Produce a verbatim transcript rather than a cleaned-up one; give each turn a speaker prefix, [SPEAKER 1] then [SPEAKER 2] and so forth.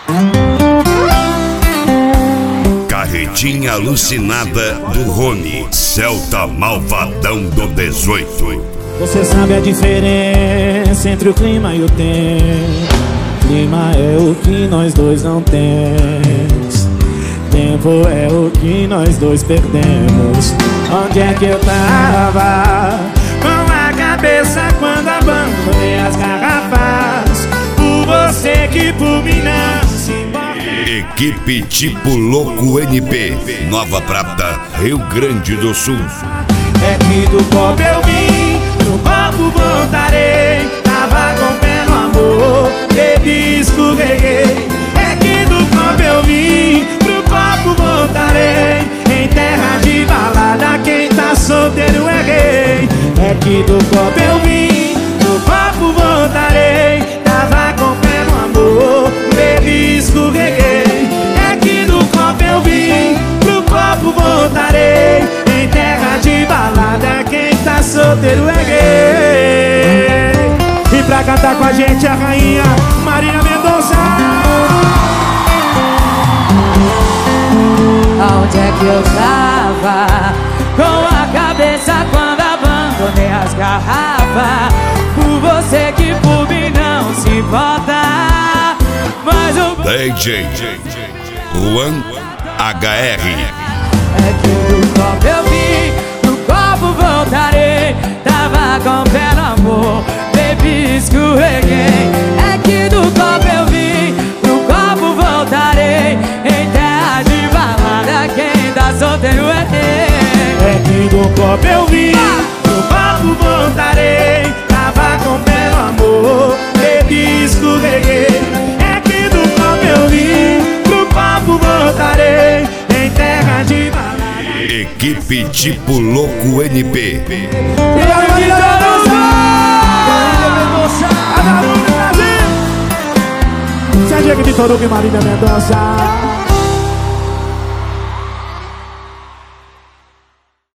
[SPEAKER 1] Carretinha alucinada do Rony, Celta malvadão do dezoito.
[SPEAKER 2] Você sabe a diferença entre o clima e o tempo. Clima é o que nós dois não temos. Tempo é o que nós dois perdemos. Onde é que eu tava? Com a cabeça quando abandonei as garrafas. Por você que por mim não se importa.
[SPEAKER 1] Equipe Tipo Louco N P, Nova Prata, Rio Grande do Sul.
[SPEAKER 2] É que do copo eu vim, no copo voltarei. Tava com pé no amor, bebi, escorreguei. É que do copo eu vim, pro copo voltarei. Em terra de balada, quem tá solteiro é rei. É que do copo eu vim, no copo voltarei. Tava com pé no amor, bebi, escorreguei. É que do copo eu vim, pro copo voltarei. Em terra de balada, quem tá solteiro é gay. E pra cantar com a gente a rainha Marília Mendonça.
[SPEAKER 3] Onde é que eu tava? Com a cabeça quando abandonei as garrafas. Por você que por mim não se importa. Mas o
[SPEAKER 1] D J Juan H R.
[SPEAKER 3] É que do copo eu vim, no copo voltarei. Tava com pé no amor, bebi, escorreguei. É que do copo eu vim, no copo voltarei. Em terra de balada, quem tá solteiro é rei.
[SPEAKER 2] É que do copo eu vim, no copo voltarei. Tava com pé no amor, bebi, escorreguei. É que do copo eu vim, pro copo voltarei. Em terra de balada.
[SPEAKER 1] Equipe Tipo Louco N P.
[SPEAKER 2] E aí, Marília Mendonça! A Marília Brasil! Serginho de Toruga e Marília Mendonça.